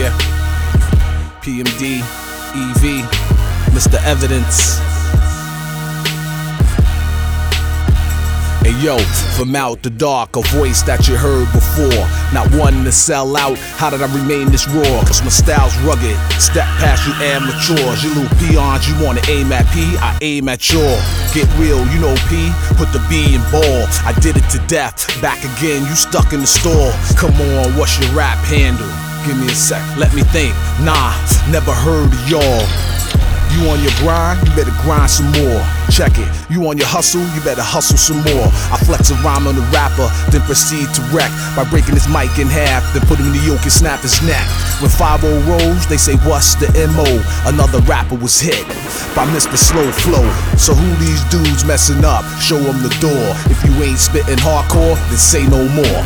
Yeah. PMD, EV, Mr. Evidence. Hey yo, from out the dark, a voice that you heard before. Not one to sell out, how did I remain this raw? Cause my style's rugged, step past you amateurs. You little peons, you wanna aim at P, I aim at your. Get real, you know P, put the B in ball. I did it to death, back again, you stuck in the store. Come on, what's your rap handle? Give me a sec, let me think. Nah, never heard of y'all. You on your grind, you better grind some more. Check it, you on your hustle, you better hustle some more. I flex a rhyme on the rapper, then proceed to wreck by breaking his mic in half, then put him in the yoke and snap his neck. When 5-0 rolls, they say what's the MO? Another rapper was hit by Mr. Slow Flow. So who these dudes messing up? Show them the door. If you ain't spitting hardcore, then say no more.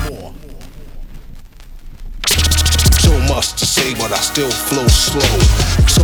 So much to say, but I still flow slow. So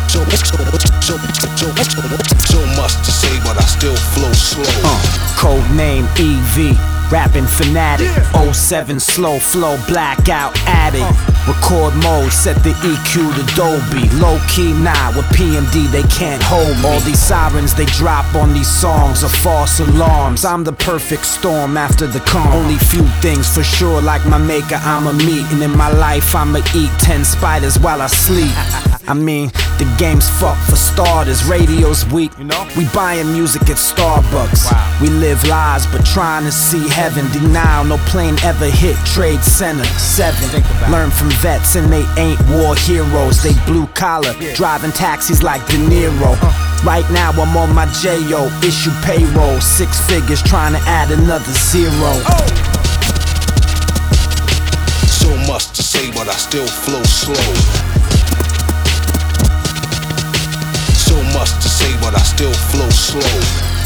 much to say, but I still flow slow. Code name EV, rapping fanatic. 07 slow flow, blackout addict. Record mode, set the EQ to Dolby. Low key, nah, with PMD they can't hold me. All these sirens they drop on these songs are false alarms. I'm the perfect storm after the calm. Only few things for sure, like my maker I'ma meet. And in my life I'ma eat 10 spiders while I sleep. I mean, the game's fucked for starters, radio's weak. We buying music at Starbucks. We live lies but trying to see heaven. Denial, no plane ever hit Trade Center 7. Learn from vets and they ain't war heroes. They blue collar, driving taxis like De Niro. Right now I'm on my J.O. issue payroll. 6 figures trying to add another zero. So much to say, but I still flow slow. So much to say, but I still flow slow.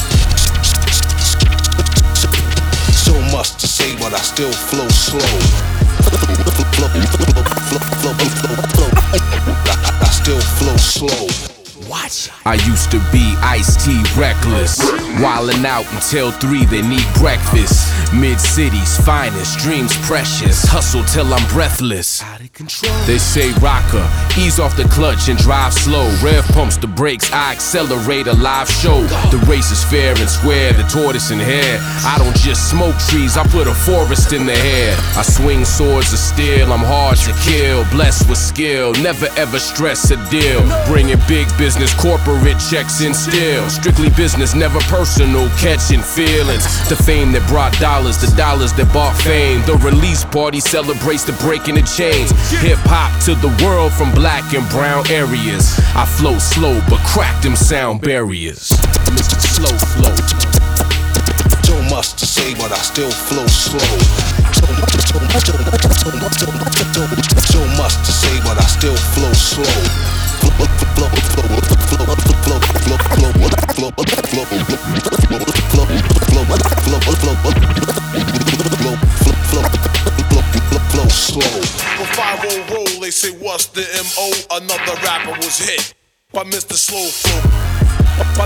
So much to say, but I still flow slow. I still flow slow. Watch. I used to be Ice-T reckless, wildin' out until 3, they need breakfast. Mid-city's finest, dreams precious, hustle till I'm breathless. They say rocker, ease off the clutch and drive slow. Rev pumps the brakes, I accelerate a live show. The race is fair and square, the tortoise and hare. I don't just smoke trees, I put a forest in the hair. I swing swords of steel, I'm hard to kill. Blessed with skill, never ever stress a deal. Bringing big business, corporate checks in still. Strictly business, never personal, catching feelings. The fame that brought dollars, the dollars that bought fame. The release party celebrates the breaking of chains. Hip-hop to the world from black and brown areas. I flow slow, but crack them sound barriers. Mr. Slow Flow. So much to say, but I still flow slow. So much to say, but I still flow slow. Flow slow. For 5-0 roll, they say what's the MO? Another rapper was hit by Mr. Slow Flow. By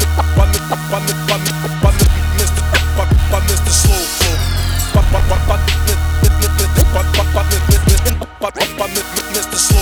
Mr. Slow Flow. By Mr. Slow